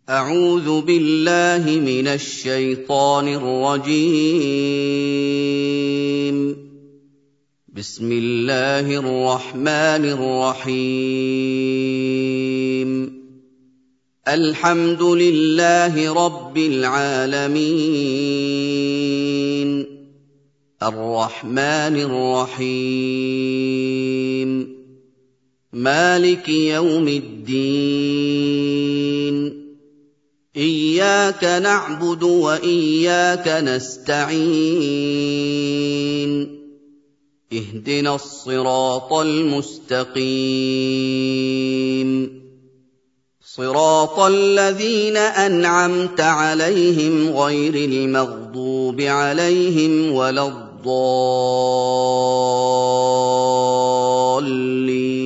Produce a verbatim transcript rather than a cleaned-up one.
أعوذ بالله من الشيطان الرجيم. بسم الله الرحمن الرحيم. الحمد لله رب العالمين. الرحمن الرحيم. مالك يوم الدين. إياك نعبد وإياك نستعين. اهدنا الصراط المستقيم. صراط الذين أنعمت عليهم غير المغضوب عليهم ولا الضالين.